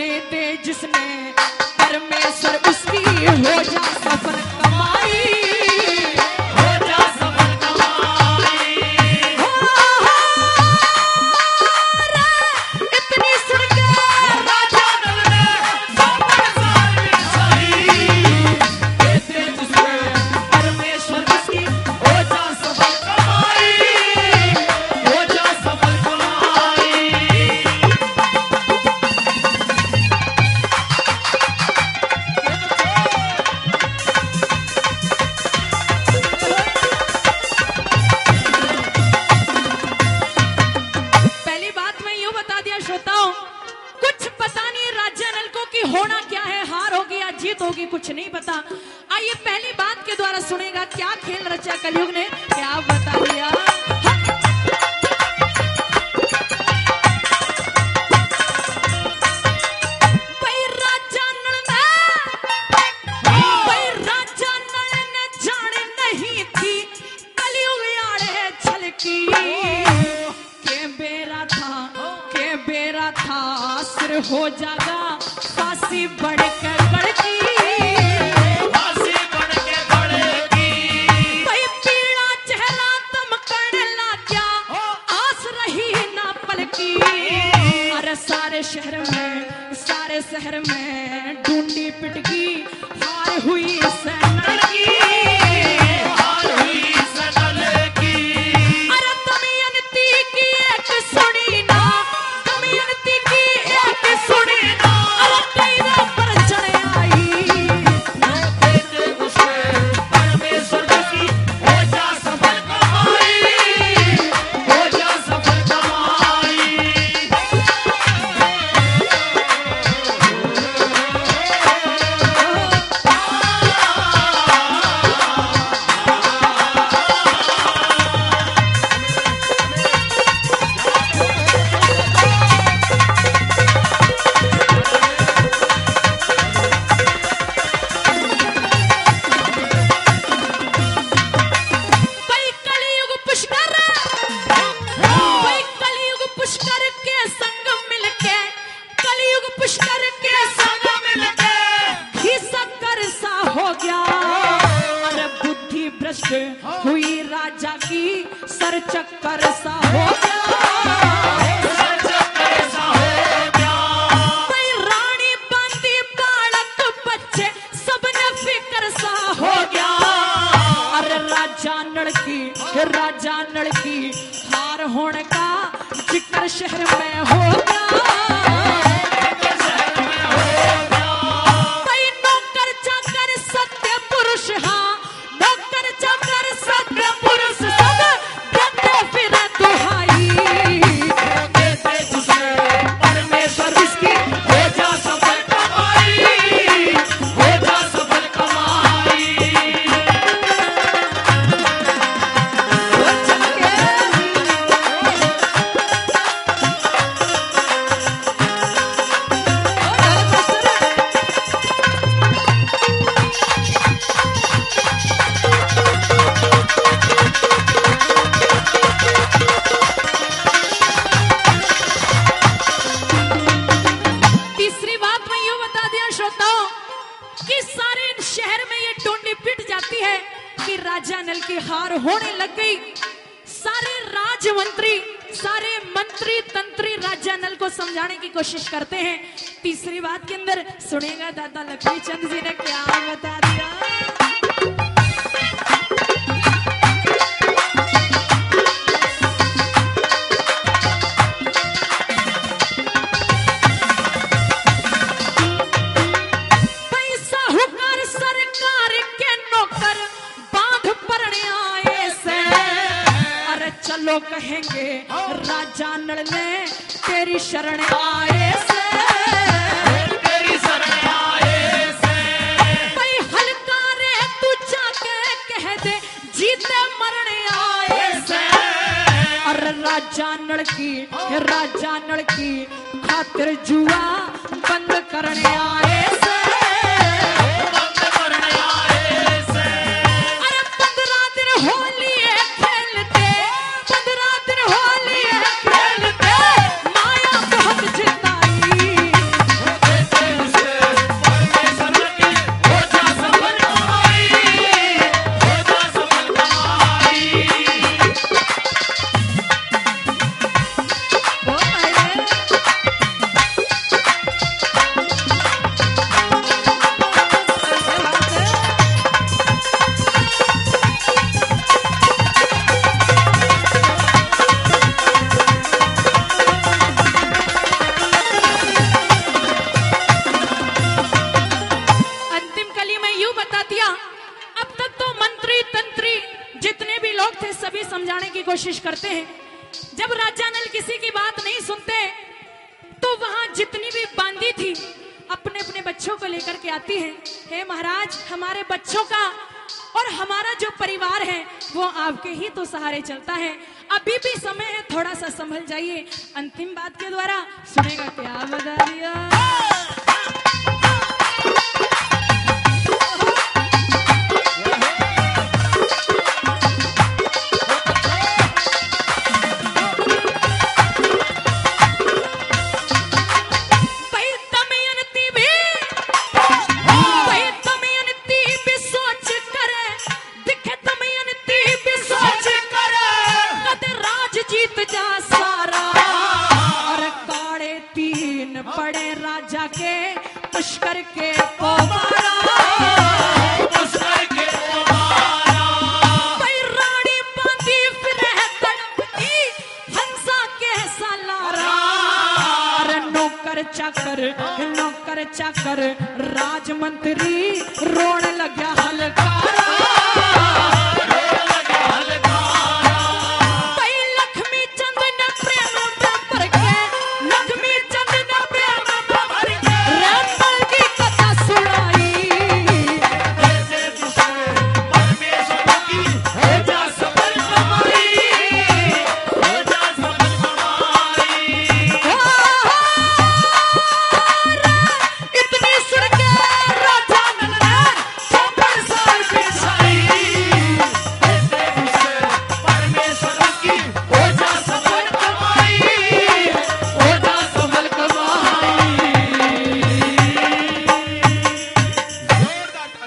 दे दे जिसने परमेश्वर उसकी हो जा सफल कमाई, हो जा सफल कमाई। इतनी सुन के राजा नल ने सफल साल बिछाई, दे दे जिसने परमेश्वर उसकी हो जा सफल कमाई, हो जा सफल कमाई। पहली बात मैं यूं बता दिया श्रोताओं, कुछ पता नहीं राजा नल को कि होना क्या है, हार होगी या जीत होगी, कुछ नहीं पता। आइए पहली बात के द्वारा सुनेगा क्या खेल रचा कलयुग ने, क्या बता दिया। भाई राजा नल ने जाने नहीं थी कलयुग आड़े छलकी, के बेरा था सिर हो जागा फांसी बढ़ के बढ़ती, फांसी बढ़ के बढ़ती। भाई पीला चेहरा दम करने लग गया, आस रही ना पलकी। अरे सारे शहर में ढूंढी पिटकी, हार हुई सनल की, हार हुई सनल की। अरे दमयंती की एक सुनी ना, दमयंती की एक सुनी ना, अरे कईदा पर चढ़ आई, दे दे उसे परमेश्वर की हो जा सफल कमाई, हो जा सफल कमाई। भाई कलयुग पुष्कर के संग मिलके, कलयुग पुष्कर के संग मिलके घिसकर सा हो गया। अरे बुद्धि भ्रष्ट हुई राजा की, सर चक्कर सा हो गया, सर चक्कर सा हो गया। भाई रानी बांधी बालक बच्चे सबने फिक्र सा हो गया। अरे राजा नल की हार होने का जिक्र शहर में हो गया, भाई नौकर चाकर सत्य पुरुष, हाँ नौकर चाकर सत्य पुरुष सब देते फिर दुहाई, देते जिसे परमेश्वर इसकी हो जा सफल कमाई, हो जा सफल कमाई। तीसरी बात मैं यूं बता दिया श्रोताओं कि सारे शहर में ये टोनी पिट जाती है कि राजा नल की हार होने लग गई। सारे राजमंत्री, सारे मंत्री तंत्री राजा नल को समझाने की कोशिश करते हैं। तीसरी बात के अंदर सुनेगा दादा लक्ष्मी चंद जी ने क्या बता दिया। चलो कहेंगे राजा नल ने तेरी शरण आए से, तेरी शरण आए से। भाई हल्का रे तू जाके कह दे जीते मरने आए से। और राजा नल की खातिर जुआ बंद करने आए से, बंद करने आए से। अरे 15 दिन होली खेलते, 15 दिन होली खेलते, माया बहुत जिताई, कोशिश करते हैं। जब राजा नल किसी की बात नहीं सुनते तो वहां जितनी भी बांदी थी अपने अपने बच्चों को लेकर के आती है। हे महाराज, हमारे बच्चों का और हमारा जो परिवार है वो आपके ही तो सहारे चलता है। अभी भी समय है, थोड़ा सा संभल जाइए। अंतिम बात के द्वारा सुनेगा क्या बता दिया। पुष्कर के को मारा, पुष्कर के को मारा। भाई रानी बांधी फिर है तड़पती, हंसा के सालारा। अरे नौकर चाकर राजमंत्री रोने लगा हलकारा।